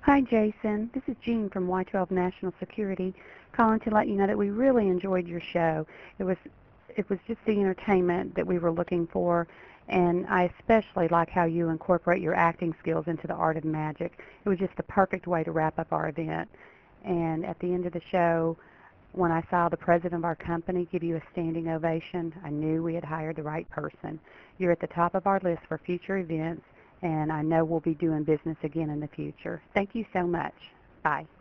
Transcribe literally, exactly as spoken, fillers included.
Hi, Jason. This is Jean from Y twelve National Security, calling to let you know that we really enjoyed your show. It was it was just the entertainment that we were looking for, and I especially like how you incorporate your acting skills into the art of magic. It was just the perfect way to wrap up our event. And at the end of the show, when I saw the president of our company give you a standing ovation, I knew we had hired the right person. You're at the top of our list for future events, and I know we'll be doing business again in the future. Thank you so much. Bye.